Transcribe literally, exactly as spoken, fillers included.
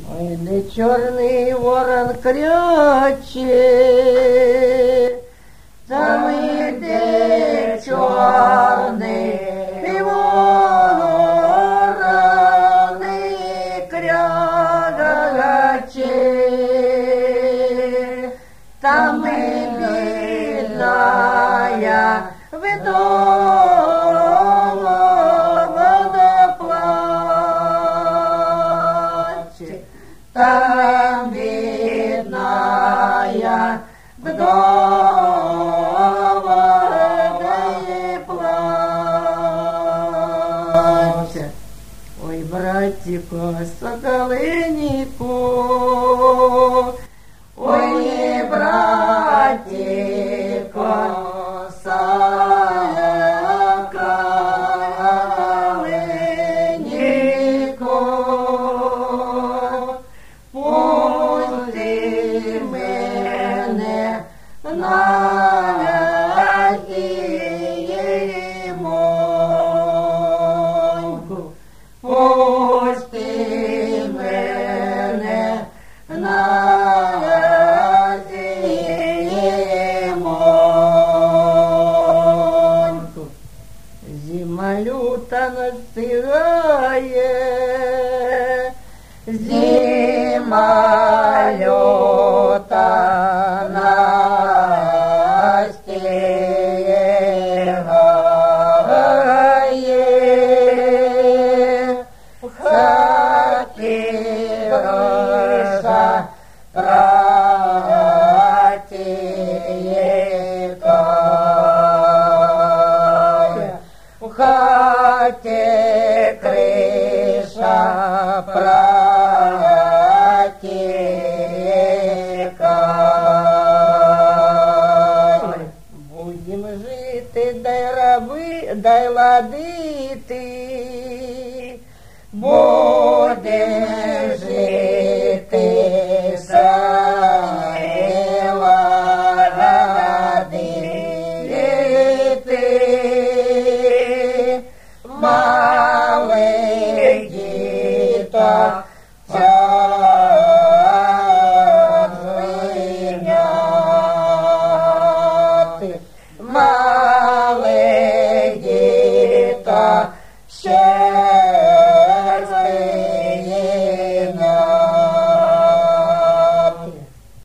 Ой, де чорний ворон кряче, там іде чорний ворон кряче, там і бідная вдова плаче, там бідная вдова не плаче. Ой, братику, соколинику, ой, братику, соколинику, пусти мене на зимоньку, пусти мене на зимоньку. Зима люта настигає, зима люта настигає, в хаті криша протікає, в хаті криша протікає. Будем жити, дай раби, дай ладити, бо